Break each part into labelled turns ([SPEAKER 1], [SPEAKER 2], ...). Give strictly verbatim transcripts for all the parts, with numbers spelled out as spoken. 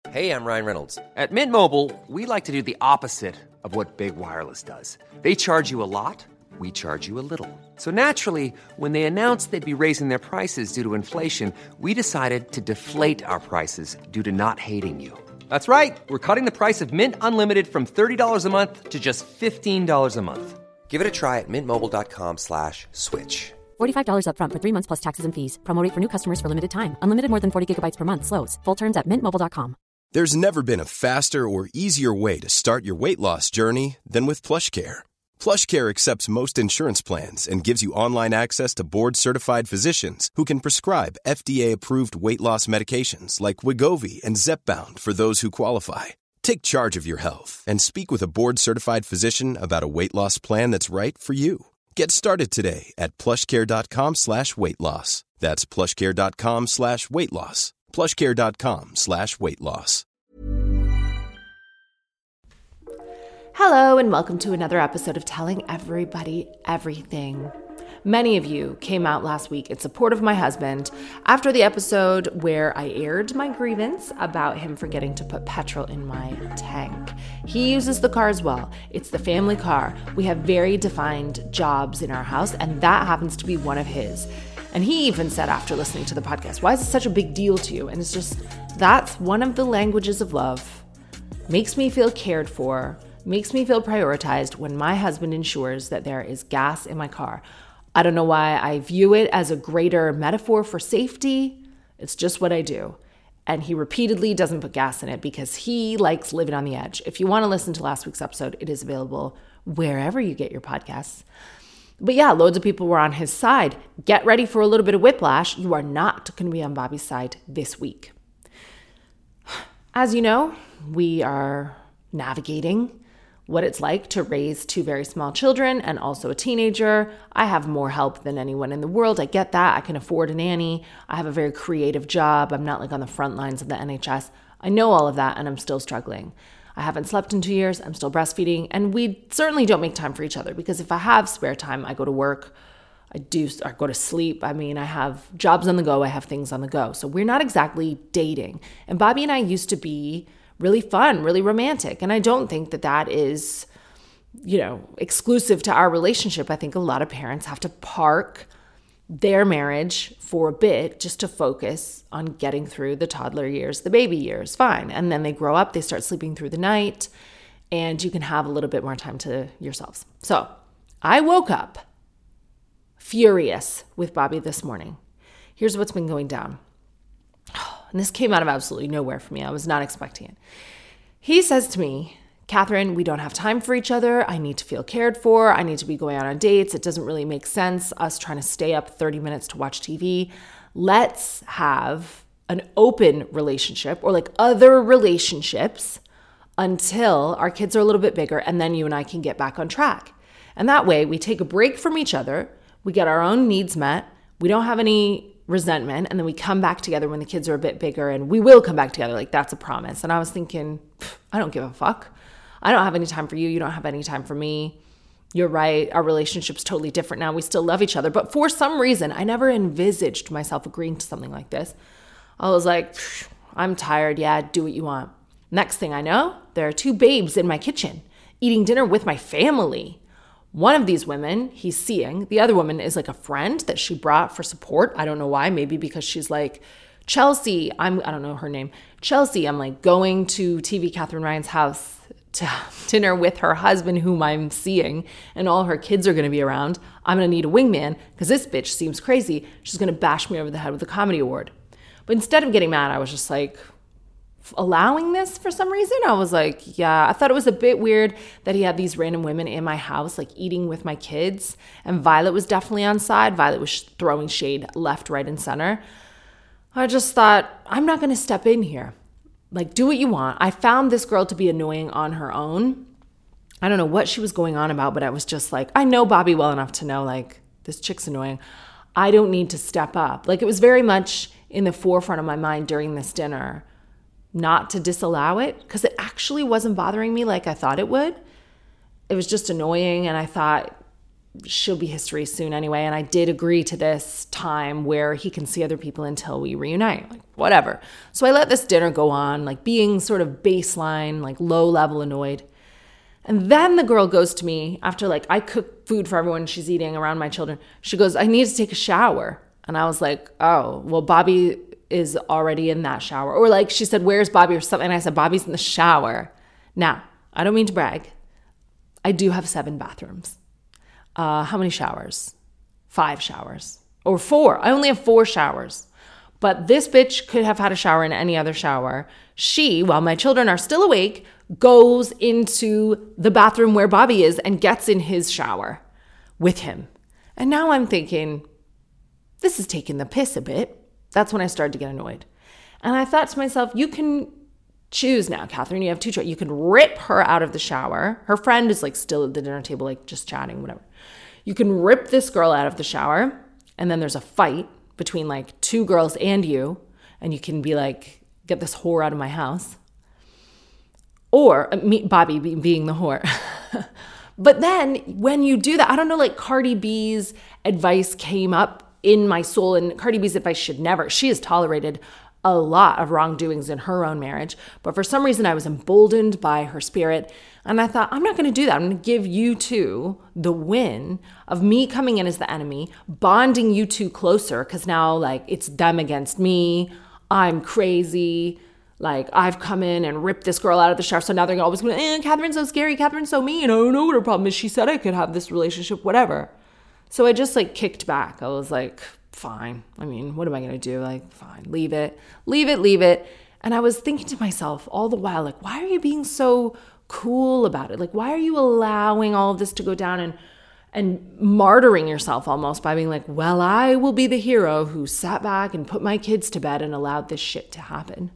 [SPEAKER 1] Hey, I'm Ryan Reynolds.
[SPEAKER 2] At Mint Mobile, we like to do the opposite of what Big Wireless does. They charge you a lot, we charge you a little. So naturally, when they announced they'd be raising their prices due to inflation, we decided to deflate our prices due to not hating you. That's right. We're cutting the price of Mint Unlimited from thirty dollars a month to just fifteen dollars a month.
[SPEAKER 1] Give it a try at mintmobile.com slash switch.
[SPEAKER 3] forty-five dollars up front for three months plus taxes and fees. Promo rate for new customers for limited time. Unlimited more than forty gigabytes per month slows. Full terms at mint mobile dot com.
[SPEAKER 4] There's never been a faster or easier way to start your weight loss journey than with PlushCare. PlushCare accepts most insurance plans and gives you online access to board-certified physicians who can prescribe F D A-approved weight loss medications like Wegovy and Zepbound for those who qualify. Take charge of your health and speak with a board-certified physician about a weight loss plan that's right for you. Get started today at plushcare.com slash weight loss. That's plushcare.com slash weight loss. plushcare.com slash weight loss.
[SPEAKER 5] Hello and welcome to another episode of Telling Everybody Everything. Many of you came out last week in support of my husband after the episode where I aired my grievance about him forgetting to put petrol in my tank. He uses the car as well. It's the family car. We have very defined jobs in our house, and that happens to be one of his. And he even said after listening to the podcast, why is it such a big deal to you? And it's just, that's one of the languages of love. Makes me feel cared for, makes me feel prioritized when my husband ensures that there is gas in my car. I don't know why I view it as a greater metaphor for safety. It's just what I do. And he repeatedly doesn't put gas in it because he likes living on the edge. If you want to listen to last week's episode, it is available wherever you get your podcasts. But yeah, loads of people were on his side. Get ready for a little bit of whiplash. You are not going to be on Bobby's side this week. As you know, we are navigating what it's like to raise two very small children and also a teenager. I have more help than anyone in the world. I get that. I can afford a nanny. I have a very creative job. I'm not like on the front lines of the N H S. I know all of that, and I'm still struggling. I haven't slept in two years. I'm still breastfeeding, and we certainly don't make time for each other because if I have spare time, I go to work. I do I go to sleep. I mean, I have jobs on the go. I have things on the go. So we're not exactly dating. And Bobby and I used to be really fun, really romantic. And I don't think that that is, you know, exclusive to our relationship. I think a lot of parents have to park their marriage for a bit just to focus on getting through the toddler years, the baby years, fine. And then they grow up, they start sleeping through the night, and you can have a little bit more time to yourselves. So I woke up furious with Bobby this morning. Here's what's been going down. And this came out of absolutely nowhere for me. I was not expecting it. He says to me, Catherine, we don't have time for each other. I need to feel cared for. I need to be going out on dates. It doesn't really make sense, us trying to stay up thirty minutes to watch T V. Let's have an open relationship or like other relationships until our kids are a little bit bigger, and then you and I can get back on track. And that way we take a break from each other. We get our own needs met. We don't have any resentment, and then we come back together when the kids are a bit bigger, and we will come back together. Like, that's a promise. And I was thinking, I don't give a fuck. I don't have any time for you. You don't have any time for me. You're right. Our relationship's totally different now. We still love each other. But for some reason, I never envisaged myself agreeing to something like this. I was like, I'm tired. Yeah, do what you want. Next thing I know, there are two babes in my kitchen eating dinner with my family. One of these women he's seeing. The other woman is like a friend that she brought for support. I don't know why. Maybe because she's like, Chelsea, I'm, I don't know her name. Chelsea, I'm like going to T V Catherine Ryan's house to have dinner with her husband, whom I'm seeing, and all her kids are going to be around. I'm going to need a wingman because this bitch seems crazy. She's going to bash me over the head with a comedy award. But instead of getting mad, I was just like, allowing this for some reason. I was like, yeah, I thought it was a bit weird that he had these random women in my house, like eating with my kids. And Violet was definitely on side. Violet was throwing shade left, right, and center. I just thought, I'm not going to step in here. Like, do what you want. I found this girl to be annoying on her own. I don't know what she was going on about, but I was just like, I know Bobby well enough to know, like, this chick's annoying. I don't need to step up. Like, it was very much in the forefront of my mind during this dinner not to disallow it, because it actually wasn't bothering me like I thought it would. It was just annoying, and I thought, she'll be history soon anyway. And I did agree to this time where he can see other people until we reunite, like whatever. So I let this dinner go on, like being sort of baseline, like low level annoyed. And then the girl goes to me after like I cook food for everyone she's eating around my children. She goes, I need to take a shower. And I was like, oh, well, Bobby is already in that shower. Or like she said, where's Bobby or something? And I said, Bobby's in the shower. Now, I don't mean to brag. I do have seven bathrooms. Uh, how many showers? Five showers. Or four. I only have four showers. But this bitch could have had a shower in any other shower. She, while my children are still awake, goes into the bathroom where Bobby is and gets in his shower with him. And now I'm thinking, this is taking the piss a bit. That's when I started to get annoyed. And I thought to myself, you can choose now, Catherine. You have two choices. You can rip her out of the shower. Her friend is like still at the dinner table, like just chatting, whatever. You can rip this girl out of the shower. And then there's a fight between like two girls and you. And you can be like, get this whore out of my house. Or uh, me, Bobby be, being the whore. But then when you do that, I don't know, like Cardi B's advice came up in my soul, and Cardi B's advice should never. She has tolerated a lot of wrongdoings in her own marriage, but for some reason I was emboldened by her spirit, and I thought, I'm not going to do that. I'm going to give you two the win of me coming in as the enemy, bonding you two closer, because now like it's them against me. I'm crazy. Like, I've come in and ripped this girl out of the shower, so now they're always going, eh, Catherine's so scary, Catherine's so mean, I don't know what her problem is, she said I could have this relationship, whatever. So I just, like, kicked back. I was like, fine. I mean, what am I going to do? Like, fine, leave it, leave it, leave it. And I was thinking to myself all the while, like, why are you being so cool about it? Like, why are you allowing all of this to go down and and martyring yourself almost by being like, well, I will be the hero who sat back and put my kids to bed and allowed this shit to happen.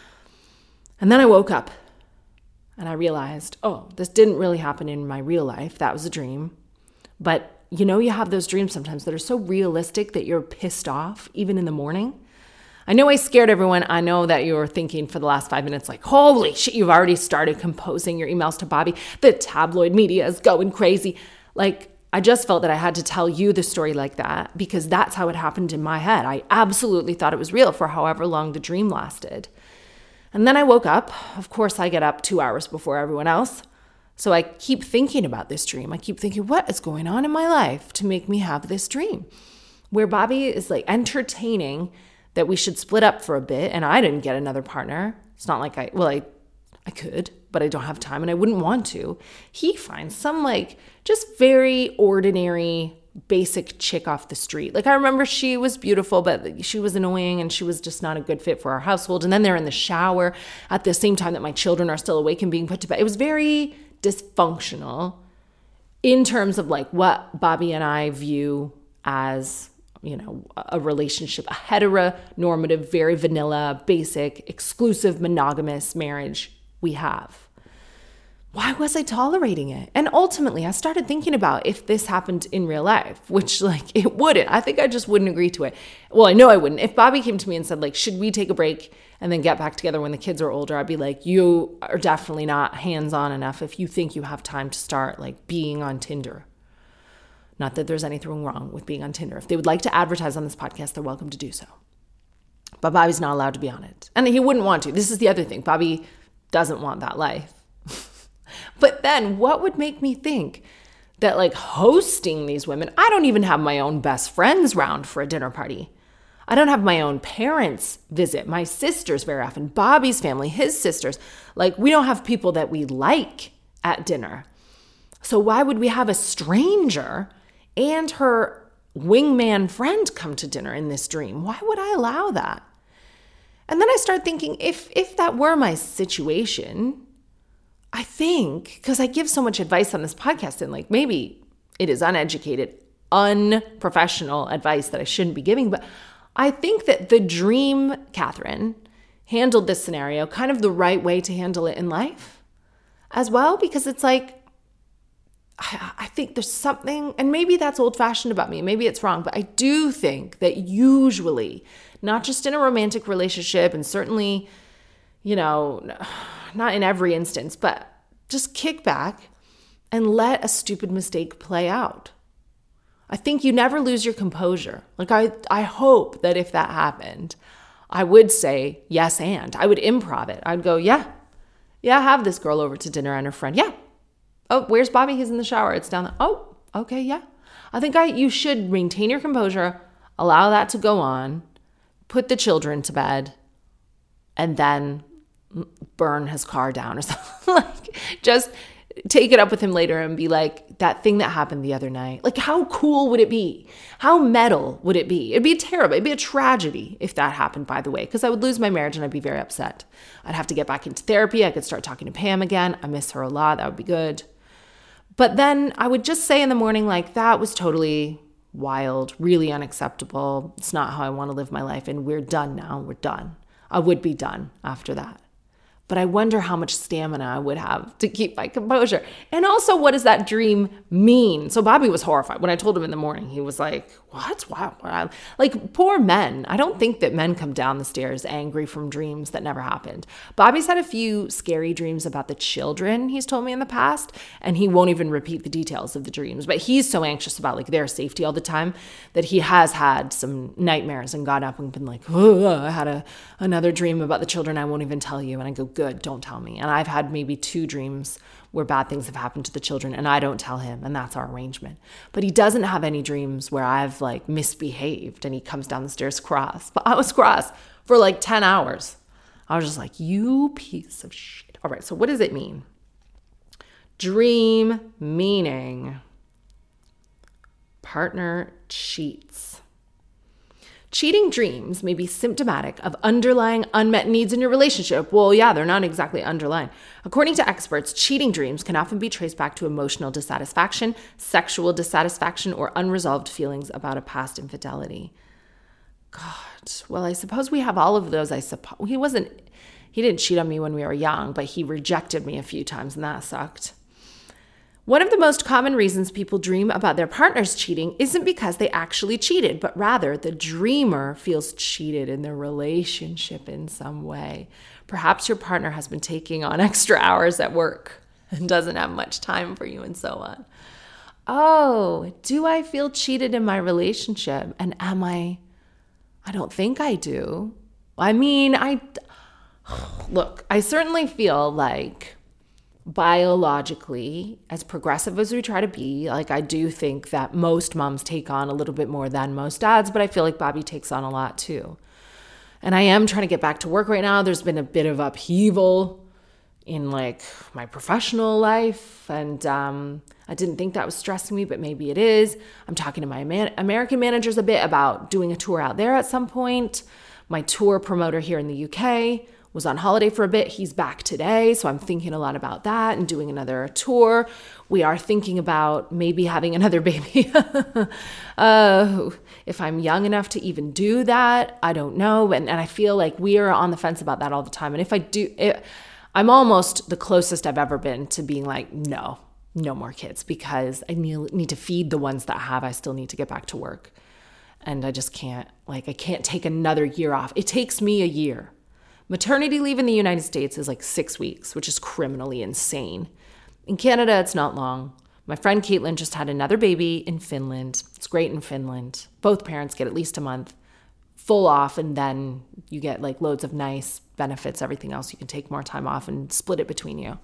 [SPEAKER 5] And then I woke up and I realized, oh, this didn't really happen in my real life. That was a dream. But you know, you have those dreams sometimes that are so realistic that you're pissed off even in the morning. I know I scared everyone. I know that you're thinking for the last five minutes, like, holy shit, you've already started composing your emails to Bobby. The tabloid media is going crazy. Like, I just felt that I had to tell you the story like that because that's how it happened in my head. I absolutely thought it was real for however long the dream lasted. And then I woke up. Of course, I get up two hours before everyone else. So I keep thinking about this dream. I keep thinking, what is going on in my life to make me have this dream? Where Bobby is like entertaining that we should split up for a bit. And I didn't get another partner. It's not like I, well, I, I could, but I don't have time and I wouldn't want to. He finds some like just very ordinary basic chick off the street. Like I remember she was beautiful, but she was annoying and she was just not a good fit for our household. And then they're in the shower at the same time that my children are still awake and being put to bed. It was very dysfunctional in terms of like what Bobby and I view as, you know, a relationship, a heteronormative, very vanilla, basic, exclusive, monogamous marriage we have. Why was I tolerating it? And ultimately, I started thinking about if this happened in real life, which like it wouldn't. I think I just wouldn't agree to it. Well, I know I wouldn't. If Bobby came to me and said like, should we take a break and then get back together when the kids are older? I'd be like, you are definitely not hands-on enough if you think you have time to start like being on Tinder. Not that there's anything wrong with being on Tinder. If they would like to advertise on this podcast, they're welcome to do so. But Bobby's not allowed to be on it. And he wouldn't want to. This is the other thing. Bobby doesn't want that life. But then what would make me think that like hosting these women, I don't even have my own best friends round for a dinner party. I don't have my own parents visit, my sisters very often, Bobby's family, his sisters. Like we don't have people that we like at dinner. So why would we have a stranger and her wingman friend come to dinner in this dream? Why would I allow that? And then I start thinking, if if that were my situation, I think, because I give so much advice on this podcast and like maybe it is uneducated, unprofessional advice that I shouldn't be giving, but I think that the dream Catherine handled this scenario kind of the right way to handle it in life as well, because it's like, I, I think there's something, and maybe that's old-fashioned about me, maybe it's wrong, but I do think that usually, not just in a romantic relationship and certainly, you know, not in every instance, but just kick back and let a stupid mistake play out. I think you never lose your composure. Like I, I hope that if that happened, I would say yes and. I would improv it. I'd go, yeah, yeah, have this girl over to dinner and her friend. Yeah. Oh, where's Bobby? He's in the shower. It's down there. Oh, okay, yeah. I think I you should maintain your composure, allow that to go on, put the children to bed, and then burn his car down or something. Like, just take it up with him later and be like, that thing that happened the other night. Like, how cool would it be? How metal would it be? It'd be terrible. It'd be a tragedy if that happened, by the way, because I would lose my marriage and I'd be very upset. I'd have to get back into therapy. I could start talking to Pam again. I miss her a lot. That would be good. But then I would just say in the morning, like, that was totally wild, really unacceptable. It's not how I want to live my life. And we're done now. We're done. I would be done after that. But I wonder how much stamina I would have to keep my composure. And also, what does that dream mean? So Bobby was horrified. When I told him in the morning, he was like, what? Wow. Like, poor men. I don't think that men come down the stairs angry from dreams that never happened. Bobby's had a few scary dreams about the children, he's told me in the past, and he won't even repeat the details of the dreams. But he's so anxious about, like, their safety all the time that he has had some nightmares and got up and been like, oh, I had a, another dream about the children. I won't even tell you. And I go, good, don't tell me. And I've had maybe two dreams where bad things have happened to the children and I don't tell him, and that's our arrangement. But he doesn't have any dreams where I've like misbehaved and he comes down the stairs cross. But I was cross for like ten hours. I was just like, you piece of shit. All right, so what does it mean? Dream meaning partner cheats. Cheating dreams may be symptomatic of underlying unmet needs in your relationship. Well, yeah, they're not exactly underlying. According to experts, cheating dreams can often be traced back to emotional dissatisfaction, sexual dissatisfaction, or unresolved feelings about a past infidelity. God, well, I suppose we have all of those. I suppose he wasn't, he didn't cheat on me when we were young, but he rejected me a few times, and that sucked. One of the most common reasons people dream about their partners cheating isn't because they actually cheated, but rather the dreamer feels cheated in their relationship in some way. Perhaps your partner has been taking on extra hours at work and doesn't have much time for you and so on. Oh, do I feel cheated in my relationship? And am I? I don't think I do. I mean, I, look, I certainly feel like biologically, as progressive as we try to be, like I do think that most moms take on a little bit more than most dads, but I feel like Bobby takes on a lot too. And I am trying to get back to work right now. There's been a bit of upheaval in like my professional life, and um, I didn't think that was stressing me, but maybe it is. I'm talking to my man- American managers a bit about doing a tour out there at some point. My tour promoter here in the U K was on holiday for a bit. He's back today, so I'm thinking a lot about that and doing another tour. We are thinking about maybe having another baby. uh, if I'm young enough to even do that, I don't know. And, and I feel like we are on the fence about that all the time. And if I do, it, I'm almost the closest I've ever been to being like, no, no more kids, because I need, need to feed the ones that I have. I still need to get back to work. And I just can't, like, I can't take another year off. It takes me a year. Maternity leave in the United States is like six weeks, which is criminally insane. In Canada, it's not long. My friend Caitlin just had another baby in Finland. It's great in Finland. Both parents get at least a month full off, and then you get like loads of nice benefits, everything else. You can take more time off and split it between you.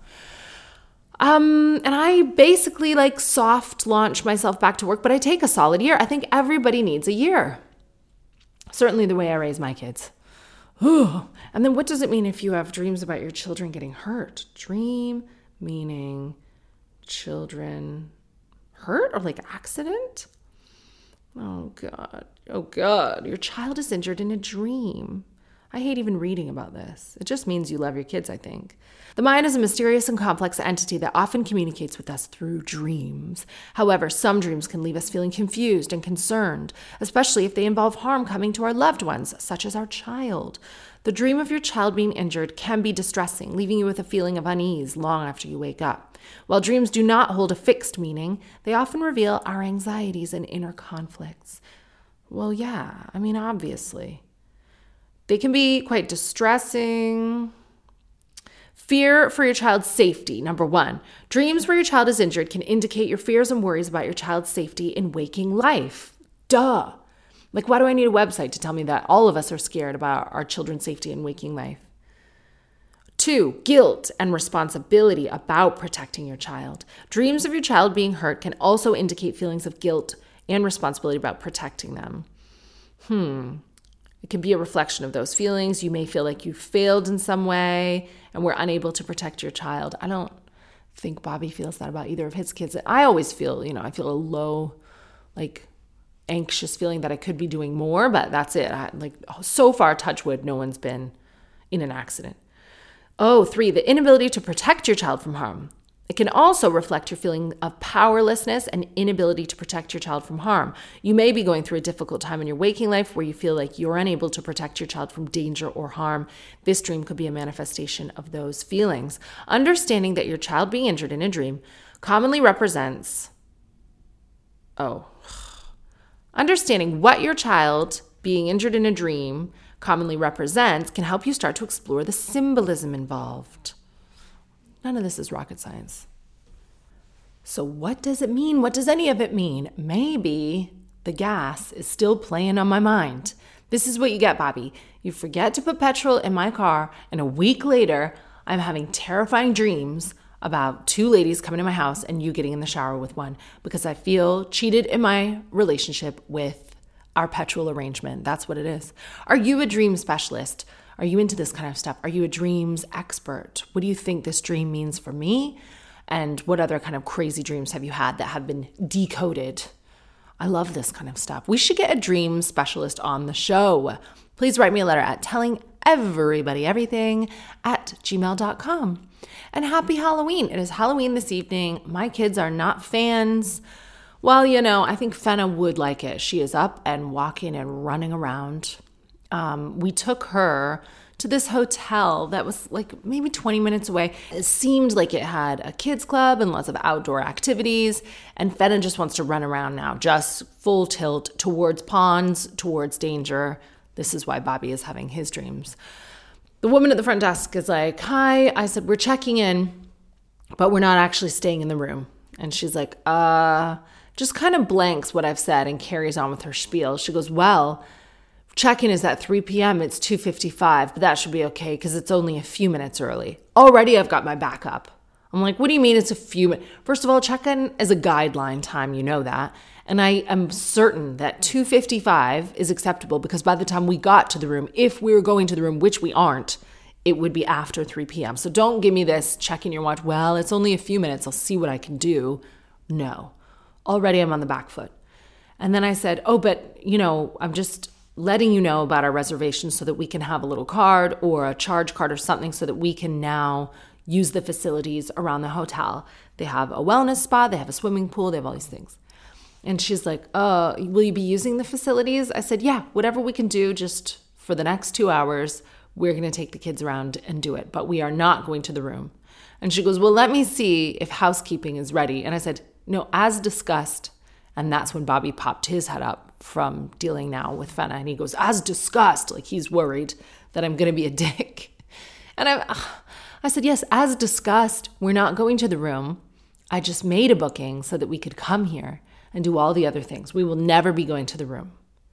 [SPEAKER 5] Um, and I basically like soft launch myself back to work, but I take a solid year. I think everybody needs a year. Certainly the way I raise my kids. And then what does it mean if you have dreams about your children getting hurt? Dream meaning children hurt or like accident? Oh God. Oh God. Your child is injured in a dream. I hate even reading about this. It just means you love your kids, I think. The mind is a mysterious and complex entity that often communicates with us through dreams. However, some dreams can leave us feeling confused and concerned, especially if they involve harm coming to our loved ones, such as our child. The dream of your child being injured can be distressing, leaving you with a feeling of unease long after you wake up. While dreams do not hold a fixed meaning, they often reveal our anxieties and inner conflicts. Well, yeah, I mean, obviously. They can be quite distressing. Fear for your child's safety. Number one, dreams where your child is injured can indicate your fears and worries about your child's safety in waking life. Duh. Like, why do I need a website to tell me that all of us are scared about our children's safety in waking life? Two, guilt and responsibility about protecting your child. Dreams of your child being hurt can also indicate feelings of guilt and responsibility about protecting them. Hmm. It can be a reflection of those feelings. You may feel like you failed in some way and were unable to protect your child. I don't think Bobby feels that about either of his kids. I always feel, you know, I feel a low, like, anxious feeling that I could be doing more, but that's it. I, like, so far, touch wood, no one's been in an accident. Oh, three, the inability to protect your child from harm. It can also reflect your feeling of powerlessness and inability to protect your child from harm. You may be going through a difficult time in your waking life where you feel like you're unable to protect your child from danger or harm. This dream could be a manifestation of those feelings. Understanding that your child being injured in a dream commonly represents, oh, understanding what your child being injured in a dream commonly represents can help you start to explore the symbolism involved. None of this is rocket science. So what does it mean? What does any of it mean? Maybe the gas is still playing on my mind. This is what you get, Bobby. You forget to put petrol in my car, and a week later, I'm having terrifying dreams about two ladies coming to my house and you getting in the shower with one because I feel cheated in my relationship with our petrol arrangement. That's what it is. Are you a dream specialist? Are you into this kind of stuff? Are you a dreams expert? What do you think this dream means for me? And what other kind of crazy dreams have you had that have been decoded? I love this kind of stuff. We should get a dream specialist on the show. Please write me a letter at tellingeverybodyeverything at gmail dot com. And happy Halloween. It is Halloween this evening. My kids are not fans. Well, you know, I think Fenna would like it. She is up and walking and running around. Um, we took her to this hotel that was like maybe twenty minutes away. It seemed like it had a kids club and lots of outdoor activities. And Fenna just wants to run around now, just full tilt towards ponds, towards danger. This is why Bobby is having his dreams. The woman at the front desk is like, hi. I said, we're checking in, but we're not actually staying in the room. And she's like, uh, just kind of blanks what I've said and carries on with her spiel. She goes, well, check-in is at three p.m. It's two fifty-five, but that should be okay because it's only a few minutes early. Already I've got my backup. I'm like, what do you mean it's a few minutes? First of all, check-in is a guideline time. You know that. And I am certain that two fifty-five is acceptable because by the time we got to the room, if we were going to the room, which we aren't, it would be after three p.m. So don't give me this checking your watch. Well, it's only a few minutes. I'll see what I can do. No. Already I'm on the back foot. And then I said, oh, but, you know, I'm just letting you know about our reservations so that we can have a little card or a charge card or something so that we can now use the facilities around the hotel. They have a wellness spa, they have a swimming pool, they have all these things. And she's like, oh, will you be using the facilities? I said, yeah, whatever we can do just for the next two hours, we're going to take the kids around and do it. But we are not going to the room. And she goes, well, let me see if housekeeping is ready. And I said, no, as discussed. And that's when Bobby popped his head up from dealing now with Fenna. And he goes, as discussed, like he's worried that I'm going to be a dick. And I, I said, yes, as discussed, we're not going to the room. I just made a booking so that we could come here and do all the other things. We will never be going to the room.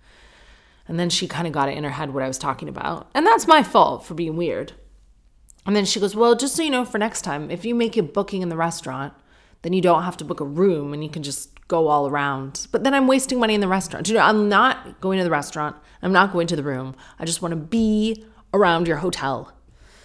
[SPEAKER 5] And then she kind of got it in her head what I was talking about. And that's my fault for being weird. And then she goes, well, just so you know, for next time, if you make a booking in the restaurant, then you don't have to book a room and you can just go all around. But then I'm wasting money in the restaurant. You know, I'm not going to the restaurant. I'm not going to the room. I just want to be around your hotel.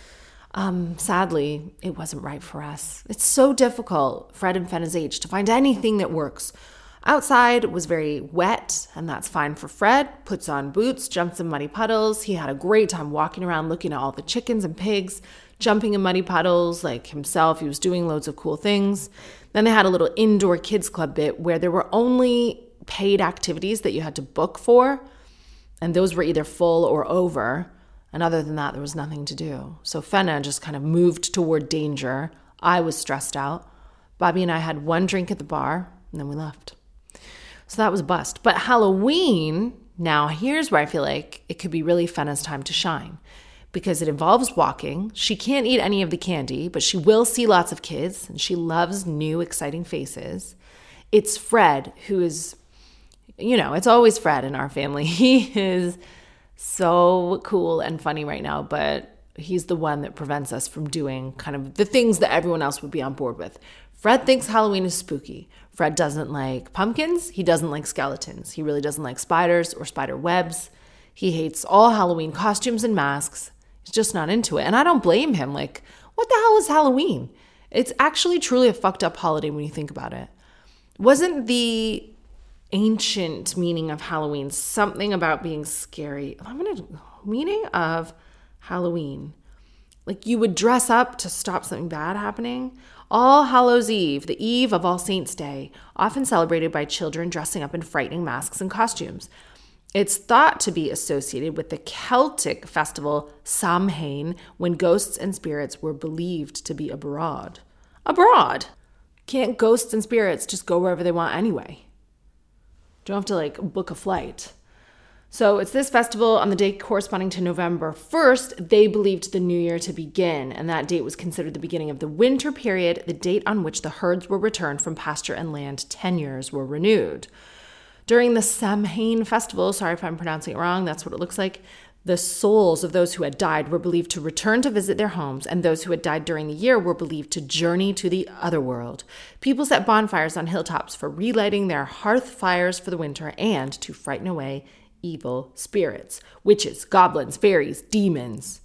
[SPEAKER 5] Um, sadly, it wasn't right for us. It's so difficult, Fred and Fenna's age, to find anything that works. Outside was very wet, and that's fine for Fred. Puts on boots, jumps in muddy puddles. He had a great time walking around looking at all the chickens and pigs, jumping in muddy puddles like himself. He was doing loads of cool things. Then they had a little indoor kids club bit where there were only paid activities that you had to book for, and those were either full or over. And other than that, there was nothing to do. So Fenna just kind of moved toward danger. I was stressed out. Bobby and I had one drink at the bar, and then we left. So that was a bust. But Halloween, now here's where I feel like it could be really Fenna's time to shine. because it involves walking. She can't eat any of the candy, but she will see lots of kids, and she loves new, exciting faces. It's Fred, who is, you know, it's always Fred in our family. He is so cool and funny right now, but he's the one that prevents us from doing kind of the things that everyone else would be on board with. Fred thinks Halloween is spooky. Fred doesn't like pumpkins. He doesn't like skeletons. He really doesn't like spiders or spider webs. He hates all Halloween costumes and masks. He's just not into it. And I don't blame him. Like, what the hell is Halloween? It's actually truly a fucked up holiday when you think about it. Wasn't the ancient meaning of Halloween something about being scary? I'm gonna meaning of Halloween. Like you would dress up to stop something bad happening. All Hallows Eve, the eve of All Saints' Day, often celebrated by children dressing up in frightening masks and costumes. It's thought to be associated with the Celtic festival Samhain, when ghosts and spirits were believed to be abroad. Abroad? Can't ghosts and spirits just go wherever they want anyway? Don't have to like book a flight. So it's this festival on the day corresponding to November first. They believed the new year to begin, and that date was considered the beginning of the winter period, the date on which the herds were returned from pasture and land tenures were renewed. During the Samhain festival, sorry if I'm pronouncing it wrong, that's what it looks like, the souls of those who had died were believed to return to visit their homes, and those who had died during the year were believed to journey to the other world. People set bonfires on hilltops for relighting their hearth fires for the winter and to frighten away evil spirits, witches, goblins, fairies, demons.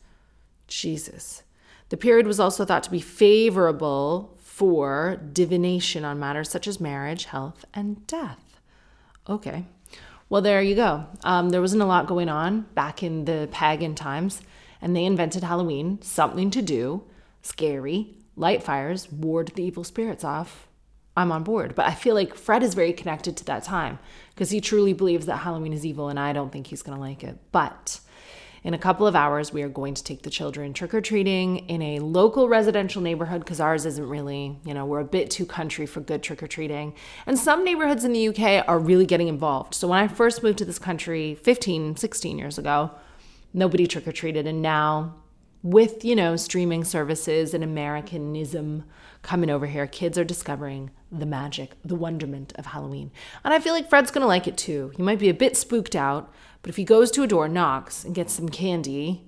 [SPEAKER 5] Jesus. The period was also thought to be favorable for divination on matters such as marriage, health, and death. Okay. Well, there you go. Um, there wasn't a lot going on back in the pagan times, and they invented Halloween, something to do, scary, light fires, ward the evil spirits off. I'm on board. But I feel like Fred is very connected to that time because he truly believes that Halloween is evil, and I don't think he's going to like it. But in a couple of hours, we are going to take the children trick-or-treating in a local residential neighborhood because ours isn't really, you know, we're a bit too country for good trick-or-treating. And some neighborhoods in the U K are really getting involved. So when I first moved to this country fifteen, sixteen years ago, nobody trick-or-treated. And now with, you know, streaming services and Americanism coming over here, kids are discovering the magic, the wonderment of Halloween. And I feel like Fred's going to like it too. He might be a bit spooked out, but if he goes to a door, knocks, and gets some candy,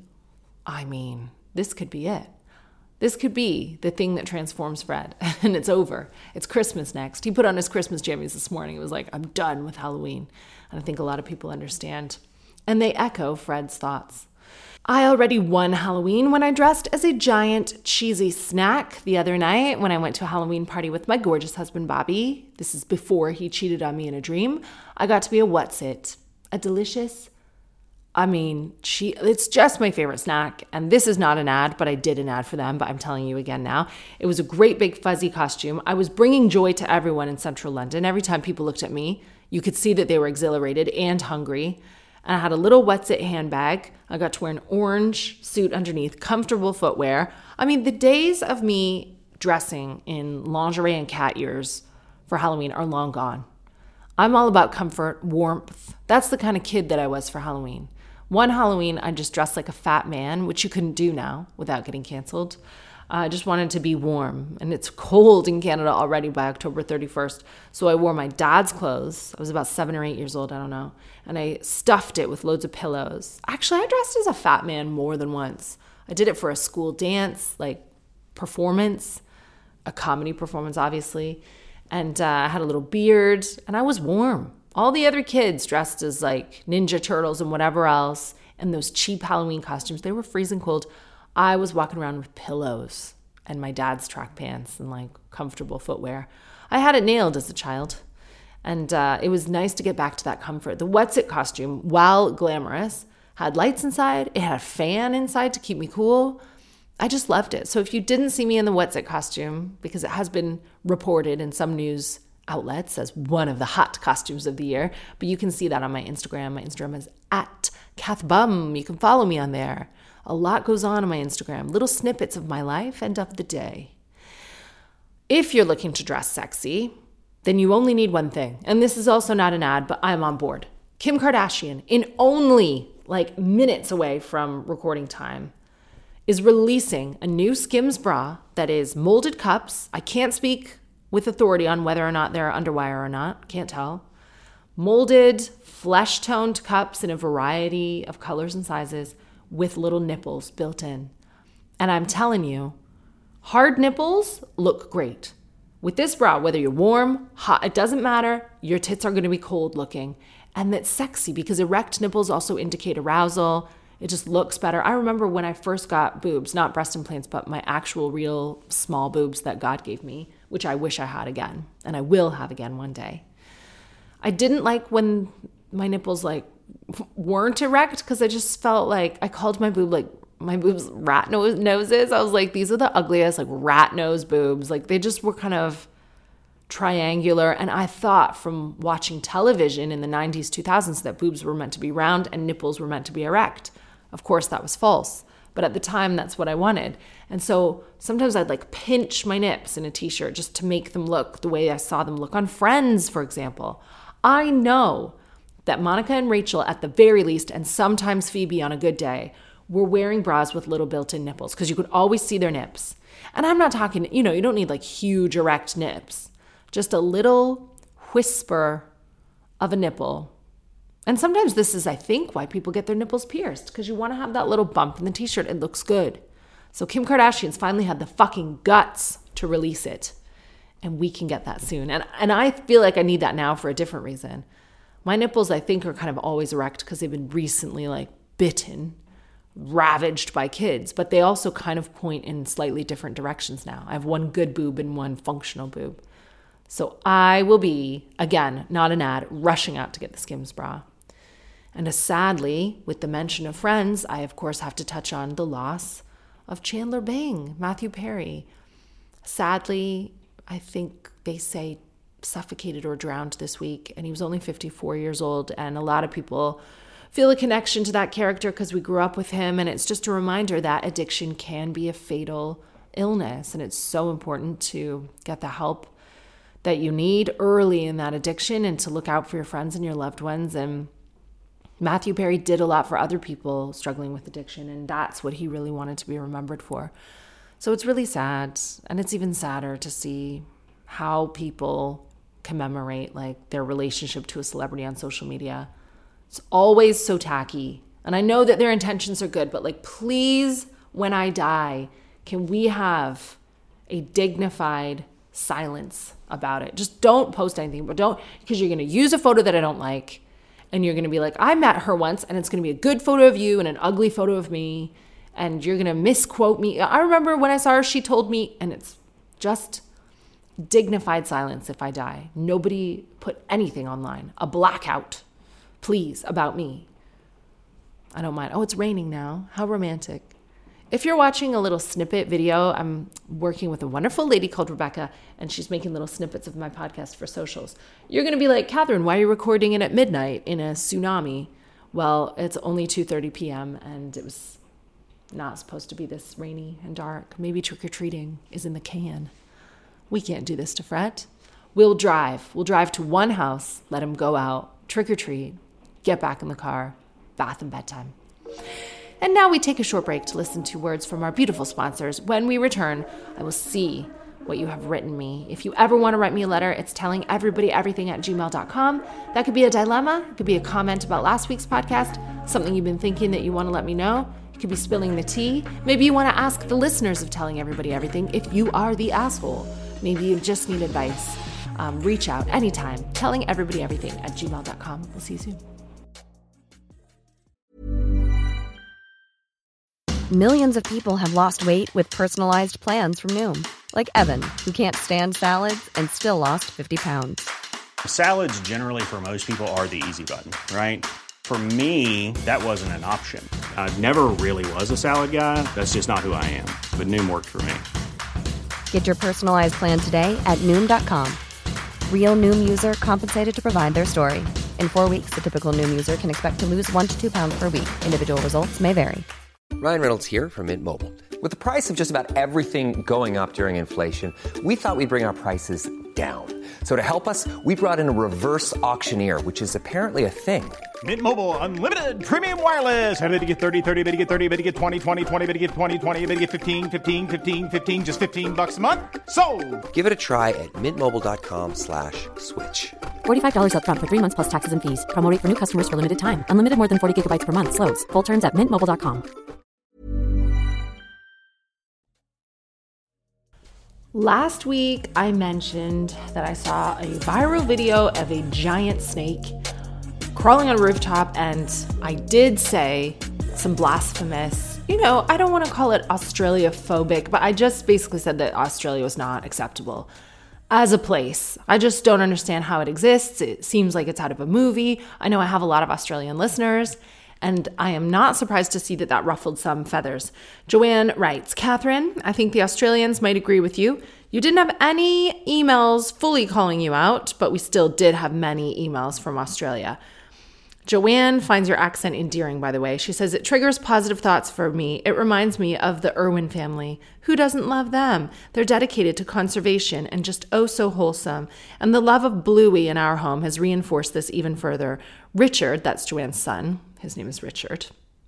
[SPEAKER 5] I mean, this could be it. This could be the thing that transforms Fred, and it's over. It's Christmas next. He put on his Christmas jammies this morning. It was like, I'm done with Halloween. And I think a lot of people understand. And they echo Fred's thoughts. I already won Halloween when I dressed as a giant cheesy snack the other night when I went to a Halloween party with my gorgeous husband, Bobby. This is before he cheated on me in a dream. I got to be a what's it? A delicious, I mean, she, it's just my favorite snack. And this is not an ad, but I did an ad for them, but I'm telling you again now. It was a great big fuzzy costume. I was bringing joy to everyone in central London. Every time people looked at me, you could see that they were exhilarated and hungry. And I had a little What's It handbag. I got to wear an orange suit underneath, comfortable footwear. I mean, the days of me dressing in lingerie and cat ears for Halloween are long gone. I'm all about comfort, warmth. That's the kind of kid that I was for Halloween. One Halloween, I just dressed like a fat man, which you couldn't do now without getting canceled. I just wanted to be warm, and it's cold in Canada already by October thirty-first. So I wore my dad's clothes. I was about seven or eight years old, I don't know. And I stuffed it with loads of pillows. Actually, I dressed as a fat man more than once. I did it for a school dance, like performance, a comedy performance, obviously. And uh, I had a little beard, and I was warm. All the other kids dressed as like Ninja Turtles and whatever else, and those cheap Halloween costumes, they were freezing cold. I was walking around with pillows and my dad's track pants and like comfortable footwear. I had it nailed as a child. And uh, it was nice to get back to that comfort. The What's It costume, while glamorous, had lights inside. It had a fan inside to keep me cool. I just loved it. So if you didn't see me in the What's It costume, because it has been reported in some news outlets as one of the hot costumes of the year, but you can see that on my Instagram. My Instagram is at Kathbum. You can follow me on there. A lot goes on on my Instagram, little snippets of my life and of the day. If you're looking to dress sexy, then you only need one thing. And this is also not an ad, but I'm on board. Kim Kardashian, in only like minutes away from recording time, is releasing a new Skims bra that is molded cups. I can't speak with authority on whether or not they're underwire or not. Can't tell. Molded, flesh-toned cups in a variety of colors and sizes with little nipples built in. And I'm telling you, hard nipples look great. With this bra, whether you're warm, hot, it doesn't matter. Your tits are going to be cold looking. And that's sexy because erect nipples also indicate arousal. It just looks better. I remember when I first got boobs, not breast implants, but my actual real small boobs that God gave me, which I wish I had again. And I will have again one day. I didn't like when my nipples like weren't erect because I just felt like I called my boob like my boobs rat nose noses. I was like, these are the ugliest, like rat nose boobs. Like they just were kind of triangular. And I thought from watching television in the nineties, two thousands that boobs were meant to be round and nipples were meant to be erect. Of course, that was false. But at the time, that's what I wanted. And so sometimes I'd like pinch my nips in a t-shirt just to make them look the way I saw them look on Friends, for example. I know that Monica and Rachel, at the very least, and sometimes Phoebe on a good day, were wearing bras with little built-in nipples because you could always see their nips. And I'm not talking, you know, you don't need like huge erect nips. Just a little whisper of a nipple. And sometimes this is, I think, why people get their nipples pierced, because you want to have that little bump in the t-shirt. It looks good. So Kim Kardashian's finally had the fucking guts to release it. And we can get that soon. And, and I feel like I need that now for a different reason. My nipples, I think, are kind of always erect because they've been recently like bitten, ravaged by kids. But they also kind of point in slightly different directions now. I have one good boob and one functional boob. So I will be, again, not an ad, rushing out to get the Skims bra. And uh, sadly, with the mention of Friends, I, of course, have to touch on the loss of Chandler Bing, Matthew Perry. Sadly, I think they say suffocated or drowned this week, and he was only fifty-four years old, and a lot of people feel a connection to that character because we grew up with him, and it's just a reminder that addiction can be a fatal illness, and it's so important to get the help that you need early in that addiction and to look out for your friends and your loved ones. And Matthew Perry did a lot for other people struggling with addiction, and that's what he really wanted to be remembered for. So it's really sad, and it's even sadder to see how people commemorate like their relationship to a celebrity on social media. It's always so tacky. And I know that their intentions are good, but like, please, when I die, can we have a dignified silence about it? Just don't post anything, but don't, because you're going to use a photo that I don't like. And you're going to be like, I met her once, and it's going to be a good photo of you and an ugly photo of me. And you're going to misquote me. I remember when I saw her, she told me, and it's just dignified silence if I die. Nobody put anything online. A blackout, please, about me. I don't mind. Oh, it's raining now. How romantic. If you're watching a little snippet video, I'm working with a wonderful lady called Rebecca, and she's making little snippets of my podcast for socials. You're going to be like, Catherine, why are you recording it at midnight in a tsunami? Well, it's only two thirty p.m. and it was not supposed to be this rainy and dark. Maybe trick-or-treating is in the can. We can't do this to Fret. We'll drive. We'll drive to one house, let him go out, trick-or-treat, get back in the car, bath and bedtime. And now we take a short break to listen to words from our beautiful sponsors. When we return, I will see what you have written me. If you ever want to write me a letter, it's telling everybody everything at gmail dot com. That could be a dilemma. It could be a comment about last week's podcast, something you've been thinking that you want to let me know. It could be spilling the tea. Maybe you want to ask the listeners of Telling Everybody Everything if you are the asshole. Maybe you just need advice. Um, reach out anytime. Telling everybody everything at gmail dot com. We'll see you soon.
[SPEAKER 6] Millions of people have lost weight with personalized plans from Noom. Like Evan, who can't stand salads and still lost fifty pounds.
[SPEAKER 7] Salads generally for most people are the easy button, right? For me, that wasn't an option. I never really was a salad guy. That's just not who I am. But Noom worked for me.
[SPEAKER 6] Get your personalized plan today at Noom dot com. Real Noom user compensated to provide their story. In four weeks, the typical Noom user can expect to lose one to two pounds per week. Individual results may vary.
[SPEAKER 1] Ryan Reynolds here from Mint Mobile. With the price of just about everything going up during inflation, we thought we'd bring our prices
[SPEAKER 2] down. So to help us, we brought in a reverse auctioneer, which is apparently a thing.
[SPEAKER 7] Mint Mobile Unlimited Premium Wireless. How to get thirty, thirty, how to get thirty, how to get twenty, twenty, twenty, how to get twenty, twenty, how to get fifteen, fifteen, fifteen, fifteen, just fifteen bucks a month? Sold!
[SPEAKER 1] Give it a try at mintmobile.com slash switch.
[SPEAKER 3] forty-five dollars up front for three months plus taxes and fees. Promo rate for new customers for limited time. Unlimited more than forty gigabytes per month. Slows full terms at mint mobile dot com.
[SPEAKER 5] Last week, I mentioned that I saw a viral video of a giant snake crawling on a rooftop, and I did say some blasphemous, you know, I don't want to call it Australia-phobic, but I just basically said that Australia was not acceptable as a place. I just don't understand how it exists. It seems like it's out of a movie. I know I have a lot of Australian listeners, and I am not surprised to see that that ruffled some feathers. Joanne writes, Catherine, I think the Australians might agree with you. You didn't have any emails fully calling you out, but we still did have many emails from Australia. Joanne finds your accent endearing, by the way. She says, it triggers positive thoughts for me. It reminds me of the Irwin family. Who doesn't love them? They're dedicated to conservation and just oh so wholesome. And the love of Bluey in our home has reinforced this even further. Richard, that's Joanne's son, his name is Richard,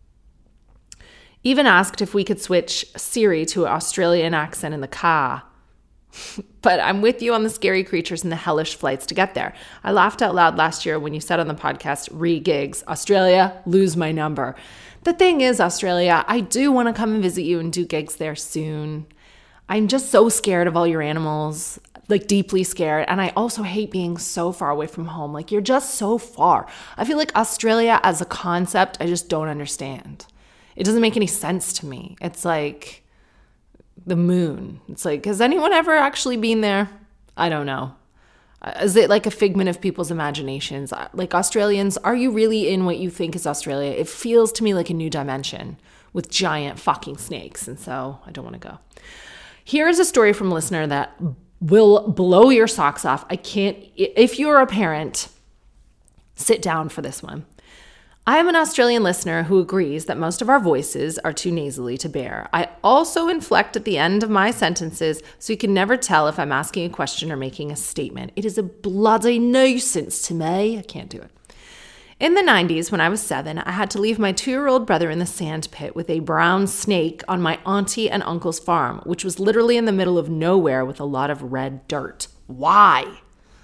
[SPEAKER 5] even asked if we could switch Siri to an Australian accent in the car. But I'm with you on the scary creatures and the hellish flights to get there. I laughed out loud last year when you said on the podcast, re-gigs, Australia, lose my number. The thing is, Australia, I do want to come and visit you and do gigs there soon. I'm just so scared of all your animals, like deeply scared. And I also hate being so far away from home. Like you're just so far. I feel like Australia as a concept, I just don't understand. It doesn't make any sense to me. It's like the moon. It's like, has anyone ever actually been there? I don't know. Is it like a figment of people's imaginations? Like Australians, are you really in what you think is Australia? It feels to me like a new dimension with giant fucking snakes. And so I don't want to go. Here's a story from a listener that will blow your socks off. I can't, if you're a parent, sit down for this one. I am an Australian listener who agrees that most of our voices are too nasally to bear. I also inflect at the end of my sentences, so you can never tell if I'm asking a question or making a statement. It is a bloody nuisance to me. I can't do it. In the nineties, when I was seven, I had to leave my two-year-old brother in the sand pit with a brown snake on my auntie and uncle's farm, which was literally in the middle of nowhere with a lot of red dirt. Why?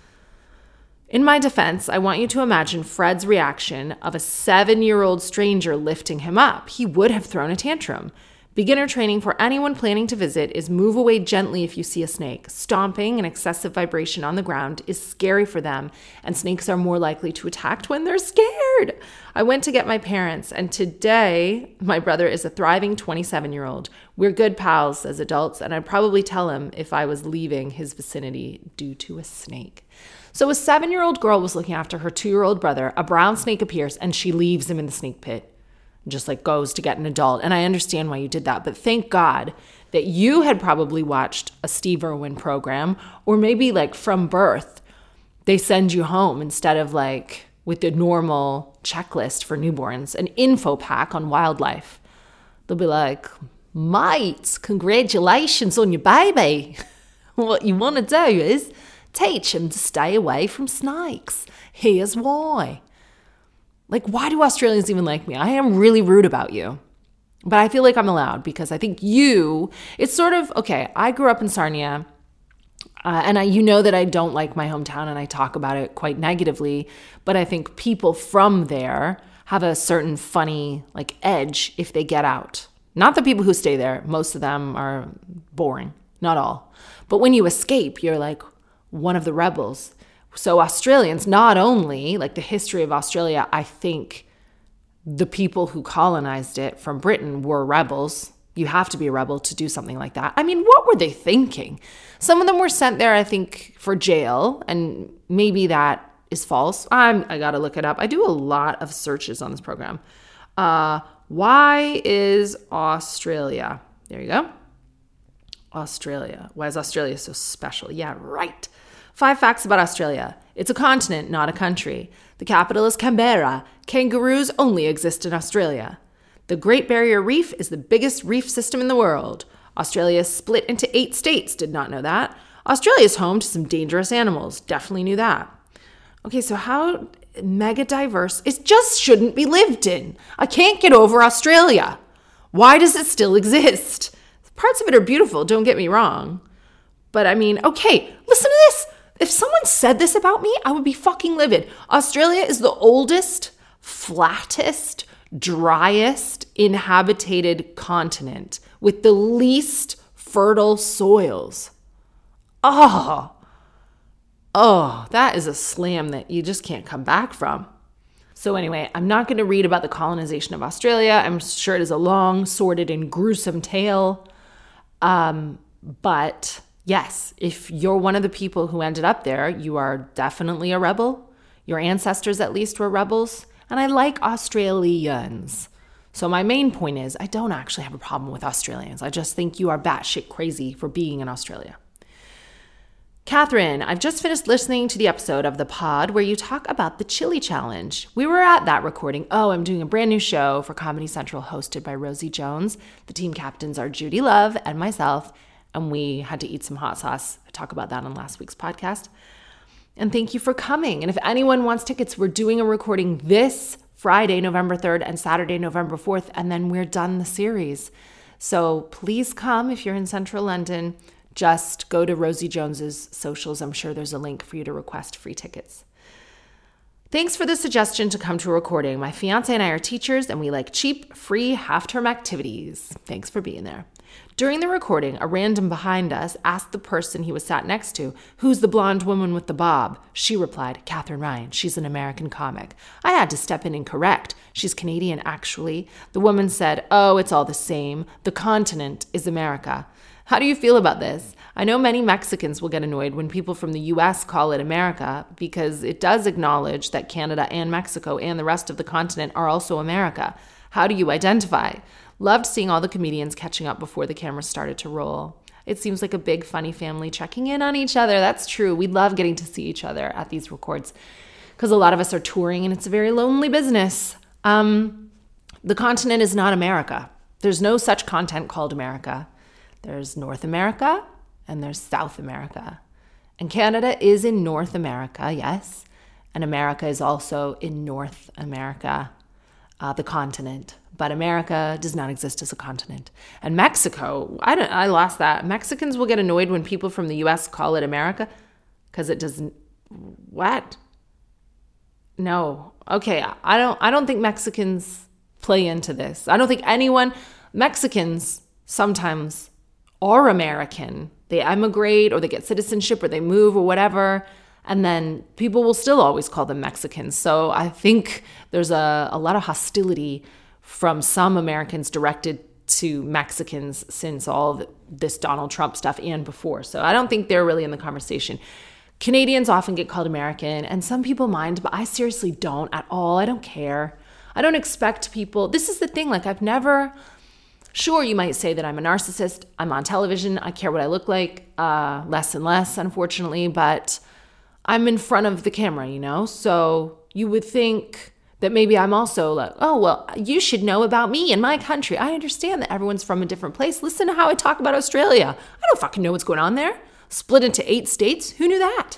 [SPEAKER 5] In my defense, I want you to imagine Fred's reaction of a seven-year-old stranger lifting him up. He would have thrown a tantrum. Beginner training for anyone planning to visit is move away gently if you see a snake. Stomping and excessive vibration on the ground is scary for them, and snakes are more likely to attack when they're scared. I went to get my parents, and today my brother is a thriving twenty-seven-year-old. We're good pals as adults, and I'd probably tell him if I was leaving his vicinity due to a snake. So a seven-year-old girl was looking after her two-year-old brother. A brown snake appears, and she leaves him in the snake pit. Just like goes to get an adult. And I understand why you did that. But thank God that you had probably watched a Steve Irwin program, or maybe like from birth, they send you home instead of like with the normal checklist for newborns, an info pack on wildlife. They'll be like, mate, congratulations on your baby. What you want to do is teach him to stay away from snakes. Here's why. Like, why do Australians even like me? I am really rude about you. But I feel like I'm allowed because I think you, it's sort of, okay, I grew up in Sarnia. Uh, and I, you know that I don't like my hometown and I talk about it quite negatively. But I think people from there have a certain funny like edge if they get out. Not the people who stay there. Most of them are boring. Not all. But when you escape, you're like one of the rebels. So Australians, not only like the history of Australia, I think the people who colonized it from Britain were rebels. You have to be a rebel to do something like that. I mean, what were they thinking? Some of them were sent there, I think, for jail, and maybe that is false. I'm, I gotta look it up. I do a lot of searches on this program. Uh, why is Australia? There you go. Australia. Why is Australia so special? Yeah, right. Five facts about Australia. It's a continent, not a country. The capital is Canberra. Kangaroos only exist in Australia. The Great Barrier Reef is the biggest reef system in the world. Australia is split into eight states. Did not know that. Australia is home to some dangerous animals. Definitely knew that. Okay, so how mega diverse, it just shouldn't be lived in. I can't get over Australia. Why does it still exist? Parts of it are beautiful, don't get me wrong. But I mean, okay, listen to this. If someone said this about me, I would be fucking livid. Australia is the oldest, flattest, driest inhabited continent with the least fertile soils. Oh, oh, that is a slam that you just can't come back from. So anyway, I'm not going to read about the colonization of Australia. I'm sure it is a long, sordid, and gruesome tale. Um, but yes, if you're one of the people who ended up there, you are definitely a rebel. Your ancestors at least were rebels. And I like Australians. So my main point is I don't actually have a problem with Australians. I just think you are batshit crazy for being in Australia. Catherine, I've just finished listening to the episode of the pod where you talk about the chili challenge. We were at that recording. Oh, I'm doing a brand new show for Comedy Central hosted by Rosie Jones. The team captains are Judy Love and myself, and we had to eat some hot sauce. I talk about that on last week's podcast. And thank you for coming. And if anyone wants tickets, we're doing a recording this Friday, November third, and Saturday, November fourth, and then we're done the series. So please come if you're in central London. Just go to Rosie Jones's socials. I'm sure there's a link for you to request free tickets. Thanks for the suggestion to come to a recording. My fiance and I are teachers, and we like cheap, free half-term activities. Thanks for being there. During the recording, a random behind us asked the person he was sat next to, "Who's the blonde woman with the bob?" She replied, "Catherine Ryan. She's an American comic." I had to step in and correct. "She's Canadian, actually." The woman said, "Oh, it's all the same. The continent is America." How do you feel about this? I know many Mexicans will get annoyed when people from the U S call it America because it does acknowledge that Canada and Mexico and the rest of the continent are also America. How do you identify? Loved seeing all the comedians catching up before the cameras started to roll. It seems like a big, funny family checking in on each other. That's true. We love getting to see each other at these records because a lot of us are touring and it's a very lonely business. Um, the continent is not America. There's no such content called America. There's North America and there's South America. And Canada is in North America, yes. And America is also in North America, uh, the continent. But America does not exist as a continent. And Mexico, I don't, I lost that. Mexicans will get annoyed when people from the U S call it America because it doesn't, what? No. Okay, I don't, I don't think Mexicans play into this. I don't think anyone, Mexicans sometimes are American. They emigrate or they get citizenship or they move or whatever. And then people will still always call them Mexicans. So I think there's a, a lot of hostility from some Americans directed to Mexicans since all this Donald Trump stuff and before. So I don't think they're really in the conversation. Canadians often get called American and some people mind, but I seriously don't at all. I don't care. I don't expect people. This is the thing. Like I've never... Sure, you might say that I'm a narcissist. I'm on television. I care what I look like, uh, less and less, unfortunately, but I'm in front of the camera, you know? So you would think that maybe I'm also like, oh, well, you should know about me and my country. I understand that everyone's from a different place. Listen to how I talk about Australia. I don't fucking know what's going on there. Split into eight states. Who knew that?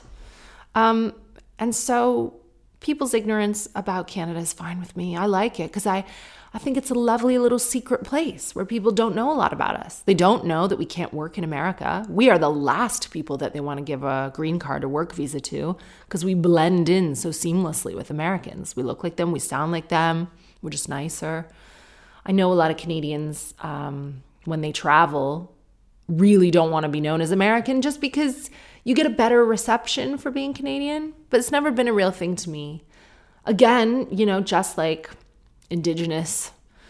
[SPEAKER 5] Um, and so people's ignorance about Canada is fine with me. I like it because I... I think it's a lovely little secret place where people don't know a lot about us. They don't know that we can't work in America. We are the last people that they want to give a green card or work visa to because we blend in so seamlessly with Americans. We look like them. We sound like them. We're just nicer. I know a lot of Canadians, um, when they travel, really don't want to be known as American just because you get a better reception for being Canadian. But it's never been a real thing to me. Again, you know, just like Indigenous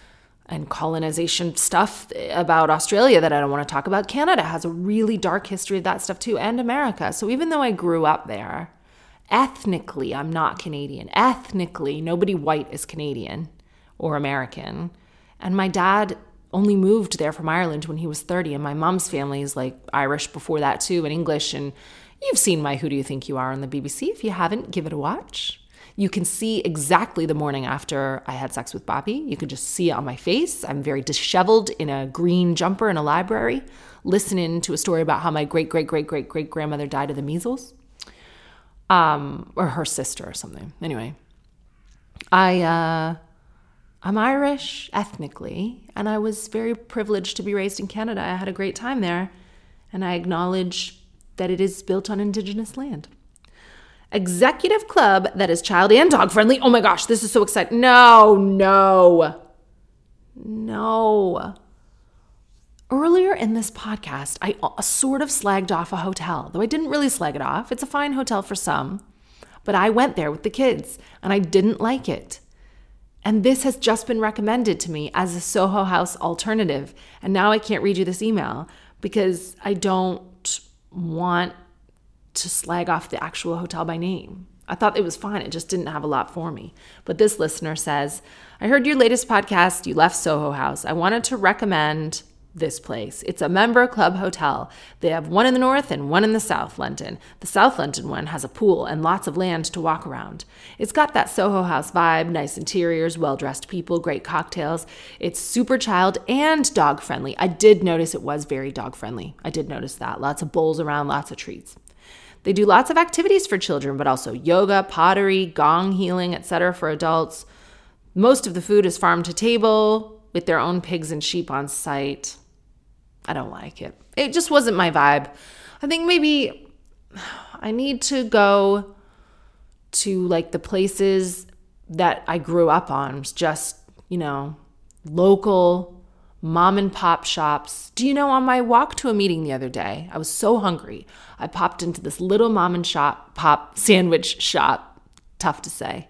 [SPEAKER 5] and colonization stuff about Australia that I don't want to talk about. Canada has a really dark history of that stuff too, and America. So even though I grew up there, ethnically, I'm not Canadian. Ethnically, nobody white is Canadian or American. And my dad only moved there from Ireland when he was thirty, and my mom's family is like Irish before that too, and English. And you've seen my Who Do You Think You Are on the B B C. If you haven't, give it a watch. You can see exactly the morning after I had sex with Bobby. You can just see it on my face. I'm very disheveled in a green jumper in a library, listening to a story about how my great, great, great, great, great grandmother died of the measles, um, or her sister or something. Anyway, I, uh, I'm Irish ethnically, and I was very privileged to be raised in Canada. I had a great time there, and I acknowledge that it is built on Indigenous land. Executive club that is child and dog friendly. Oh my gosh, this is so exciting. No, no, no. Earlier in this podcast, I sort of slagged off a hotel, though I didn't really slag it off. It's a fine hotel for some, but I went there with the kids and I didn't like it. And this has just been recommended to me as a Soho House alternative. And now I can't read you this email because I don't want to slag off the actual hotel by name. I thought it was fine. It just didn't have a lot for me. But this listener says, I heard your latest podcast. You left Soho House. I wanted to recommend this place. It's a member club hotel. They have one in the north and one in the south London. The South London one has a pool and lots of land to walk around. It's got that Soho House vibe, nice interiors, well-dressed people, great cocktails. It's super child and dog friendly. I did notice it was very dog friendly. I did notice that. Lots of bowls around, lots of treats. They do lots of activities for children, but also yoga, pottery, gong healing, et cetera for adults. Most of the food is farm to table with their own pigs and sheep on site. I don't like it. It just wasn't my vibe. I think maybe I need to go to like the places that I grew up on, just, you know, local mom and pop shops. Do you know, on my walk to a meeting the other day, I was so hungry. I popped into this little mom and shop pop sandwich shop, tough to say.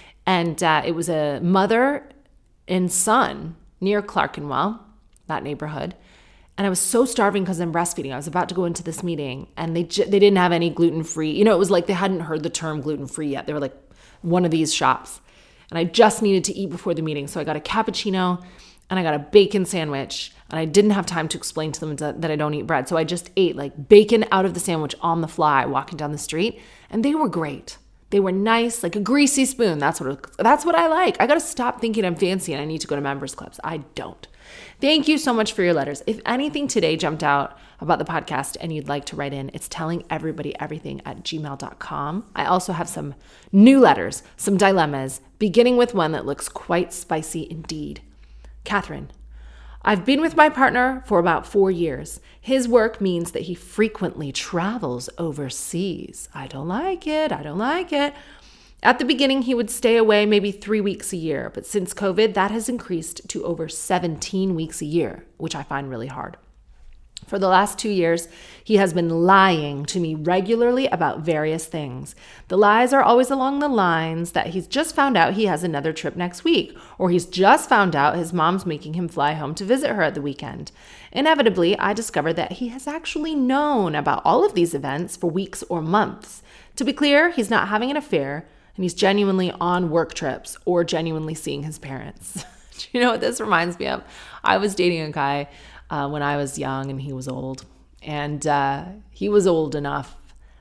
[SPEAKER 5] And uh, it was a mother and son near Clerkenwell, that neighborhood. And I was so starving because I'm breastfeeding. I was about to go into this meeting and they j- they didn't have any gluten-free. You know, it was like they hadn't heard the term gluten-free yet. They were like one of these shops. And I just needed to eat before the meeting. So I got a cappuccino and I got a bacon sandwich, and I didn't have time to explain to them that I don't eat bread. So I just ate like bacon out of the sandwich on the fly walking down the street, and they were great. They were nice, like a greasy spoon. That's what it, that's what I like. I got to stop thinking I'm fancy and I need to go to members clubs. I don't. Thank you so much for your letters. If anything today jumped out about the podcast and you'd like to write in, it's tellingeverybodyeverything at gmail dot com. I also have some new letters, some dilemmas, beginning with one that looks quite spicy indeed. Catherine, I've been with my partner for about four years. His work means that he frequently travels overseas. I don't like it. I don't like it. At the beginning, he would stay away maybe three weeks a year, but since COVID, that has increased to over seventeen weeks a year, which I find really hard. For the last two years, he has been lying to me regularly about various things. The lies are always along the lines that he's just found out he has another trip next week, or he's just found out his mom's making him fly home to visit her at the weekend. Inevitably, I discovered that he has actually known about all of these events for weeks or months. To be clear, he's not having an affair, and he's genuinely on work trips or genuinely seeing his parents. Do you know what this reminds me of? I was dating a guy Uh, when I was young and he was old. And uh, he was old enough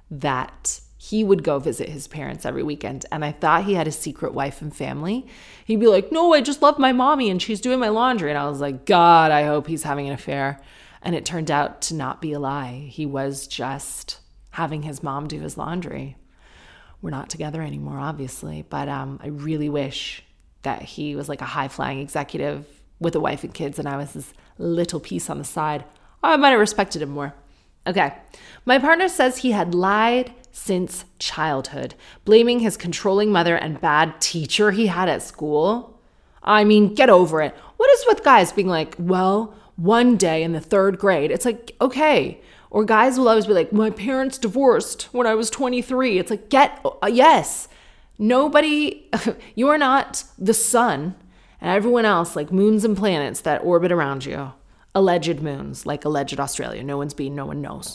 [SPEAKER 5] that he would go visit his parents every weekend. And I thought he had a secret wife and family. He'd be like, no, I just love my mommy and she's doing my laundry. And I was like, God, I hope he's having an affair. And it turned out to not be a lie. He was just having his mom do his laundry. We're not together anymore, obviously. But um, I really wish that he was like a high-flying executive with a wife and kids and I was this little piece on the side. I might have respected him more. Okay. My partner says he had lied since childhood, blaming his controlling mother and bad teacher he had at school. I mean, get over it. What is with guys being like, well, one day in the third grade, it's like, okay. Or guys will always be like, my parents divorced when I was twenty-three. It's like, get, uh, yes. Nobody, you are not the sun. And everyone else, like moons and planets that orbit around you. Alleged moons, like alleged Australia. No one's been, no one knows.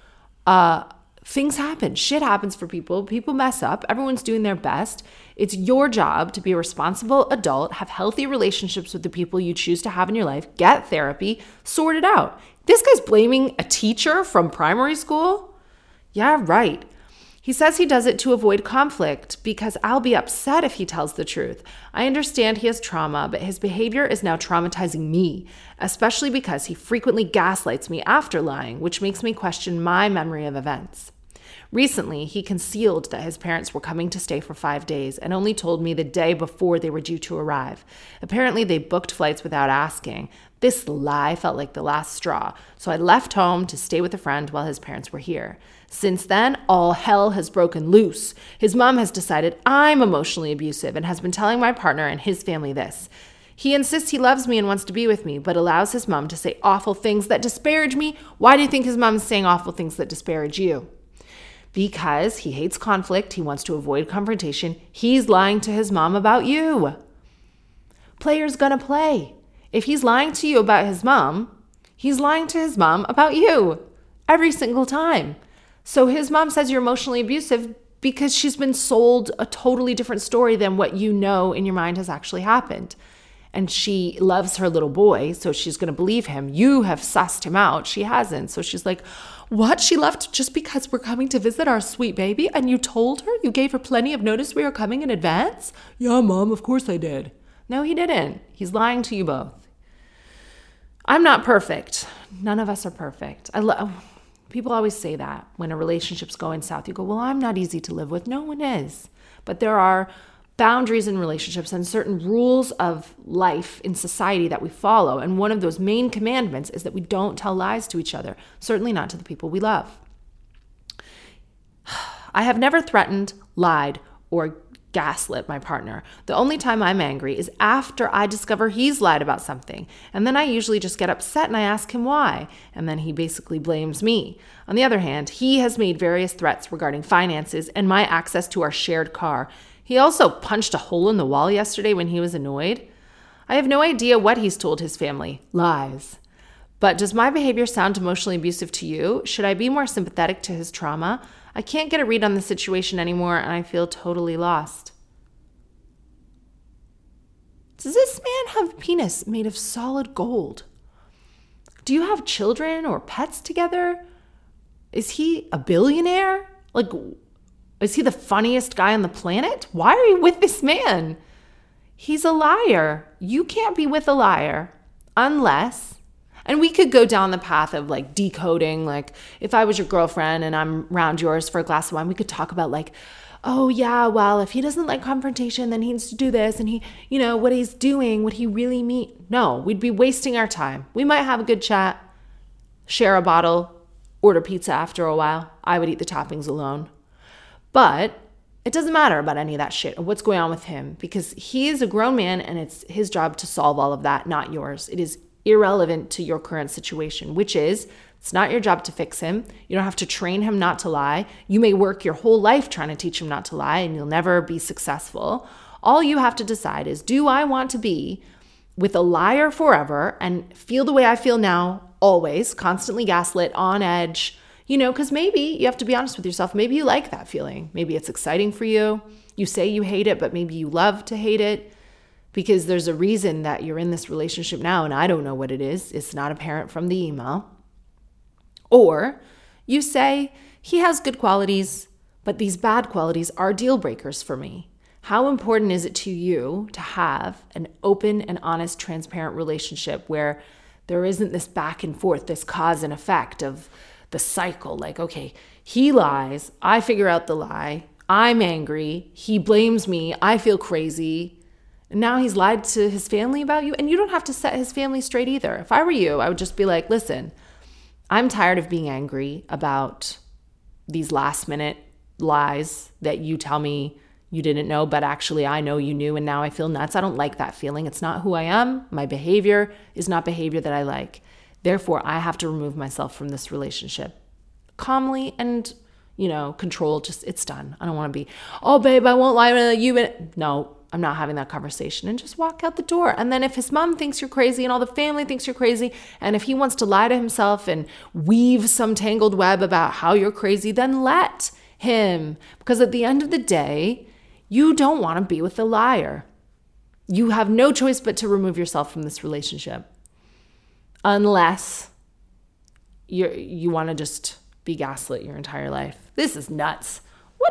[SPEAKER 5] Uh, things happen. Shit happens for people. People mess up. Everyone's doing their best. It's your job to be a responsible adult, have healthy relationships with the people you choose to have in your life, get therapy, sort it out. This guy's blaming a teacher from primary school? Yeah, right. He says he does it to avoid conflict because I'll be upset if he tells the truth. I understand he has trauma, but his behavior is now traumatizing me, especially because he frequently gaslights me after lying, which makes me question my memory of events. Recently, he concealed that his parents were coming to stay for five days and only told me the day before they were due to arrive. Apparently, they booked flights without asking. This lie felt like the last straw, so I left home to stay with a friend while his parents were here. Since then, all hell has broken loose. His mom has decided I'm emotionally abusive and has been telling my partner and his family this. He insists he loves me and wants to be with me, but allows his mom to say awful things that disparage me. Why do you think his mom is saying awful things that disparage you? Because he hates conflict. He wants to avoid confrontation. He's lying to his mom about you. Player's gonna play. If he's lying to you about his mom, he's lying to his mom about you every single time. So his mom says you're emotionally abusive because she's been sold a totally different story than what you know in your mind has actually happened. And she loves her little boy, so she's going to believe him. You have sussed him out. She hasn't. So she's like, what? She left just because we're coming to visit our sweet baby? And you told her? You gave her plenty of notice we were coming in advance? Yeah, Mom, of course I did. No, he didn't. He's lying to you both. I'm not perfect. None of us are perfect. I love... People always say that when a relationship's going south. You go, well, I'm not easy to live with. No one is. But there are boundaries in relationships and certain rules of life in society that we follow. And one of those main commandments is that we don't tell lies to each other, certainly not to the people we love. I have never threatened, lied, or gaslit my partner. The only time I'm angry is after I discover he's lied about something. And then I usually just get upset and I ask him why. And then he basically blames me. On the other hand, he has made various threats regarding finances and my access to our shared car. He also punched a hole in the wall yesterday when he was annoyed. I have no idea what he's told his family. Lies. But does my behavior sound emotionally abusive to you? Should I be more sympathetic to his trauma? I can't get a read on the situation anymore, and I feel totally lost. Does this man have a penis made of solid gold? Do you have children or pets together? Is he a billionaire? Like, is he the funniest guy on the planet? Why are you with this man? He's a liar. You can't be with a liar unless... And we could go down the path of like decoding, like if I was your girlfriend and I'm around yours for a glass of wine, we could talk about like, oh yeah, well, if he doesn't like confrontation, then he needs to do this. And he, you know, what he's doing, what he really mean. No, we'd be wasting our time. We might have a good chat, share a bottle, order pizza after a while. I would eat the toppings alone. But it doesn't matter about any of that shit or what's going on with him because he is a grown man and it's his job to solve all of that, not yours. It is irrelevant to your current situation, which is it's not your job to fix him. You don't have to train him not to lie. You may work your whole life trying to teach him not to lie and you'll never be successful. All you have to decide is, do I want to be with a liar forever and feel the way I feel now, always, constantly gaslit, on edge? You know, because maybe you have to be honest with yourself. Maybe you like that feeling. Maybe it's exciting for you. You say you hate it, but maybe you love to hate it. Because there's a reason that you're in this relationship now, and I don't know what it is. It's not apparent from the email. Or you say, he has good qualities, but these bad qualities are deal breakers for me. How important is it to you to have an open and honest, transparent relationship where there isn't this back and forth, this cause and effect of the cycle? Like, okay, he lies, I figure out the lie, I'm angry, he blames me, I feel crazy. Now he's lied to his family about you, and you don't have to set his family straight either. If I were you, I would just be like, listen, I'm tired of being angry about these last minute lies that you tell me you didn't know, but actually I know you knew, and now I feel nuts. I don't like that feeling. It's not who I am. My behavior is not behavior that I like. Therefore, I have to remove myself from this relationship calmly and, you know, controlled. Just, it's done. I don't want to be, oh, babe, I won't lie to you. No. I'm not having that conversation, and just walk out the door. And then if his mom thinks you're crazy and all the family thinks you're crazy, and if he wants to lie to himself and weave some tangled web about how you're crazy, then let him. Because at the end of the day, you don't want to be with a liar. You have no choice but to remove yourself from this relationship. Unless you you want to just be gaslit your entire life. This is nuts.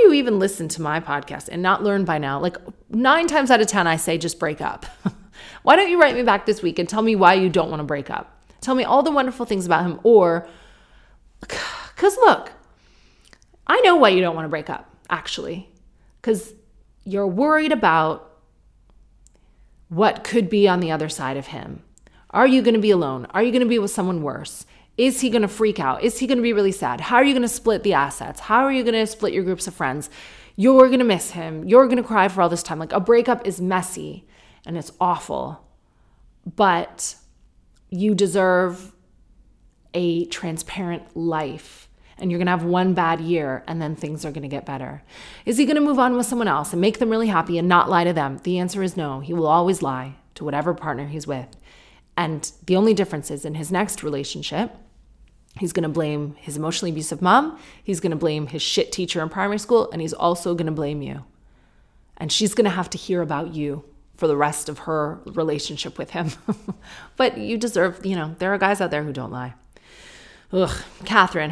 [SPEAKER 5] you even listen to my podcast and not learn by now? Like nine times out of ten, I say just break up. Why don't you write me back this week and tell me why you don't want to break up? Tell me all the wonderful things about him. Or, because look, I know why you don't want to break up, actually. Because you're worried about what could be on the other side of him. Are you going to be alone? Are you going to be with someone worse? Is he going to freak out? Is he going to be really sad? How are you going to split the assets? How are you going to split your groups of friends? You're going to miss him. You're going to cry for all this time. Like, a breakup is messy and it's awful, but you deserve a transparent life, and you're going to have one bad year and then things are going to get better. Is he going to move on with someone else and make them really happy and not lie to them? The answer is no. He will always lie to whatever partner he's with. And the only difference is in his next relationship, he's going to blame his emotionally abusive mom. He's going to blame his shit teacher in primary school. And he's also going to blame you. And she's going to have to hear about you for the rest of her relationship with him. But you deserve, you know, there are guys out there who don't lie. Ugh, Catherine,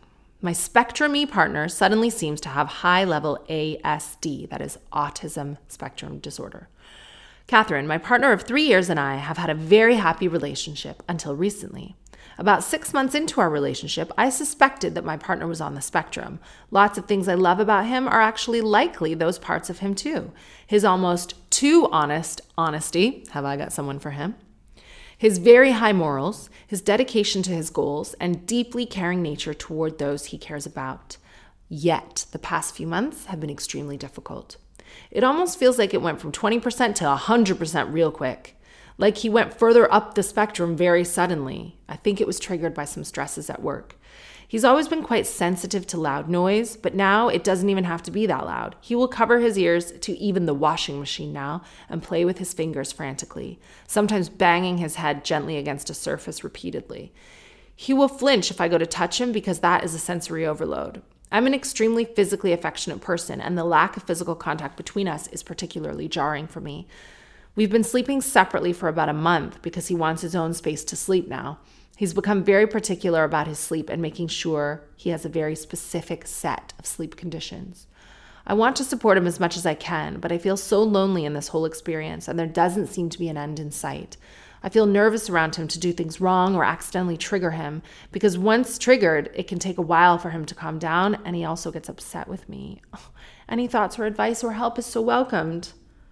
[SPEAKER 5] my Spectrum-y partner suddenly seems to have high-level A S D, that is autism spectrum disorder. Catherine, my partner of three years and I have had a very happy relationship until recently. About six months into our relationship, I suspected that my partner was on the spectrum. Lots of things I love about him are actually likely those parts of him too. His almost too honest honesty, have I got someone for him? His very high morals, his dedication to his goals, and deeply caring nature toward those he cares about. Yet, the past few months have been extremely difficult. It almost feels like it went from twenty percent to one hundred percent real quick. Like he went further up the spectrum very suddenly. I think it was triggered by some stresses at work. He's always been quite sensitive to loud noise, but now it doesn't even have to be that loud. He will cover his ears to even the washing machine now and play with his fingers frantically, sometimes banging his head gently against a surface repeatedly. He will flinch if I go to touch him because that is a sensory overload. I'm an extremely physically affectionate person, and the lack of physical contact between us is particularly jarring for me. We've been sleeping separately for about a month because he wants his own space to sleep now. He's become very particular about his sleep and making sure he has a very specific set of sleep conditions. I want to support him as much as I can, but I feel so lonely in this whole experience, and there doesn't seem to be an end in sight. I feel nervous around him to do things wrong or accidentally trigger him, because once triggered, it can take a while for him to calm down, and he also gets upset with me. Oh, any thoughts or advice or help is so welcomed.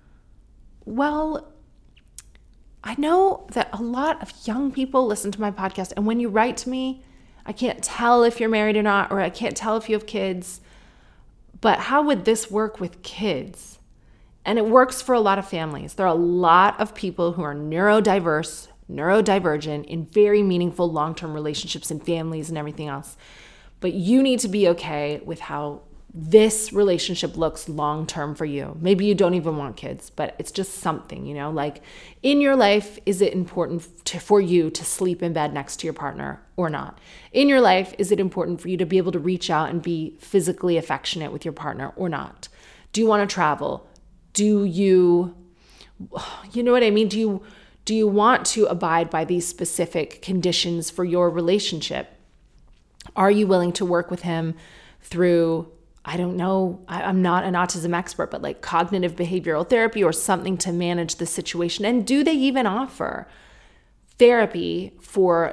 [SPEAKER 5] Well, I know that a lot of young people listen to my podcast, and when you write to me, I can't tell if you're married or not, or I can't tell if you have kids, but how would this work with kids? And it works for a lot of families. There are a lot of people who are neurodiverse, neurodivergent in very meaningful long-term relationships and families and everything else. But you need to be okay with how this relationship looks long-term for you. Maybe you don't even want kids, but it's just something, you know, like in your life, is it important to, for you to sleep in bed next to your partner or not? In your life, is it important for you to be able to reach out and be physically affectionate with your partner or not? Do you want to travel? Do you, you know what I mean? Do you, do you want to abide by these specific conditions for your relationship? Are you willing to work with him through, I don't know, I, I'm not an autism expert, but like cognitive behavioral therapy or something to manage the situation? And do they even offer therapy for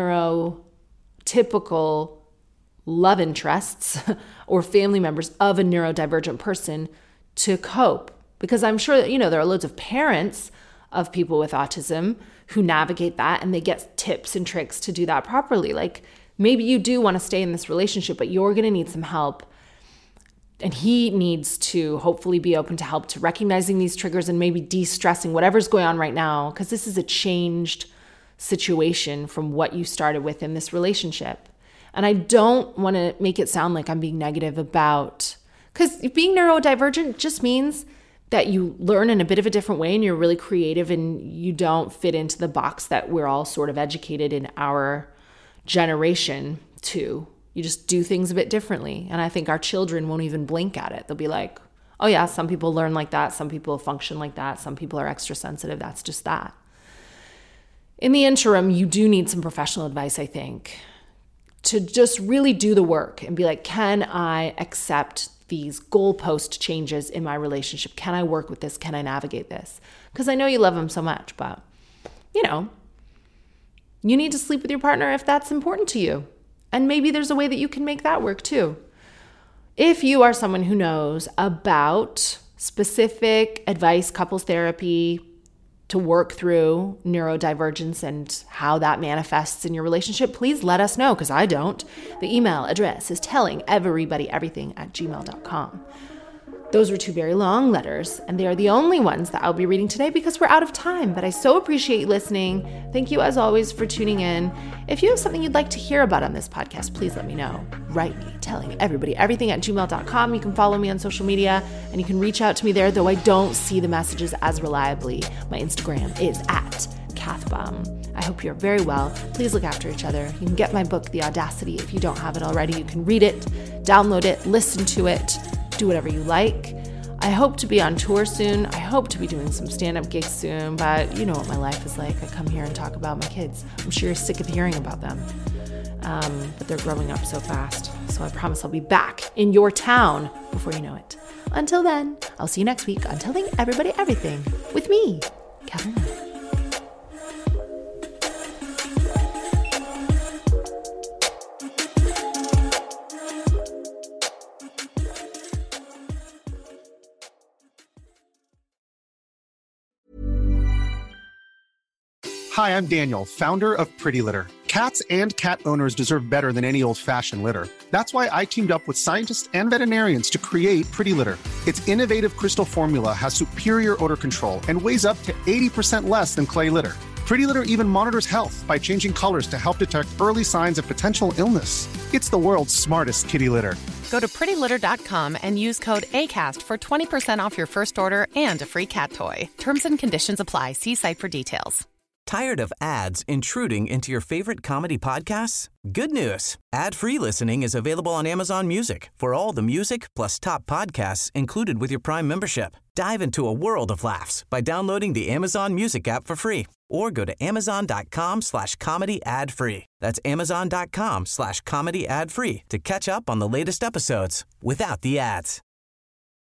[SPEAKER 5] neurotypical love interests or family members of a neurodivergent person to cope? Because I'm sure that, you know, there are loads of parents of people with autism who navigate that and they get tips and tricks to do that properly. Like maybe you do want to stay in this relationship, but you're going to need some help. And he needs to hopefully be open to help to recognizing these triggers and maybe de-stressing whatever's going on right now, because this is a changed situation from what you started with in this relationship. And I don't want to make it sound like I'm being negative about, because being neurodivergent just means that you learn in a bit of a different way and you're really creative and you don't fit into the box that we're all sort of educated in our generation to. You just do things a bit differently. And I think our children won't even blink at it. They'll be like, oh yeah, some people learn like that. Some people function like that. Some people are extra sensitive. That's just that. In the interim, you do need some professional advice, I think, to just really do the work and be like, can I accept these goalpost changes in my relationship? Can I work with this? Can I navigate this? Because I know you love him so much, but you know, you need to sleep with your partner if that's important to you. And maybe there's a way that you can make that work too. If you are someone who knows about specific advice, couples therapy to work through neurodivergence and how that manifests in your relationship, please let us know, because I don't. The email address is tellingeverybodyeverything at gmail dot com. Those were two very long letters, and they are the only ones that I'll be reading today because we're out of time. But I so appreciate you listening. Thank you, as always, for tuning in. If you have something you'd like to hear about on this podcast, please let me know. Write me, telling everybody everything at gmail dot com. You can follow me on social media, and you can reach out to me there, though I don't see the messages as reliably. My Instagram is at Kathbaum. I hope you're very well. Please look after each other. You can get my book, The Audacity, if you don't have it already. You can read it, download it, listen to it. Do whatever you like. I hope to be on tour soon. I hope to be doing some stand-up gigs soon, but you know what my life is like. I come here and talk about my kids. I'm sure you're sick of hearing about them, um, but they're growing up so fast. So I promise I'll be back in your town before you know it. Until then, I'll see you next week on Telling Everybody Everything with me, Catherine.
[SPEAKER 8] Hi, I'm Daniel, founder of Pretty Litter. Cats and cat owners deserve better than any old-fashioned litter. That's why I teamed up with scientists and veterinarians to create Pretty Litter. Its innovative crystal formula has superior odor control and weighs up to eighty percent less than clay litter. Pretty Litter even monitors health by changing colors to help detect early signs of potential illness. It's the world's smartest kitty litter.
[SPEAKER 9] Go to pretty litter dot com and use code ACAST for twenty percent off your first order and a free cat toy. Terms and conditions apply. See site for details.
[SPEAKER 10] Tired of ads intruding into your favorite comedy podcasts? Good news. Ad-free listening is available on Amazon Music for all the music plus top podcasts included with your Prime membership. Dive into a world of laughs by downloading the Amazon Music app for free or go to amazon.com slash comedy ad free. That's amazon.com slash comedy ad free to catch up on the latest episodes without the ads.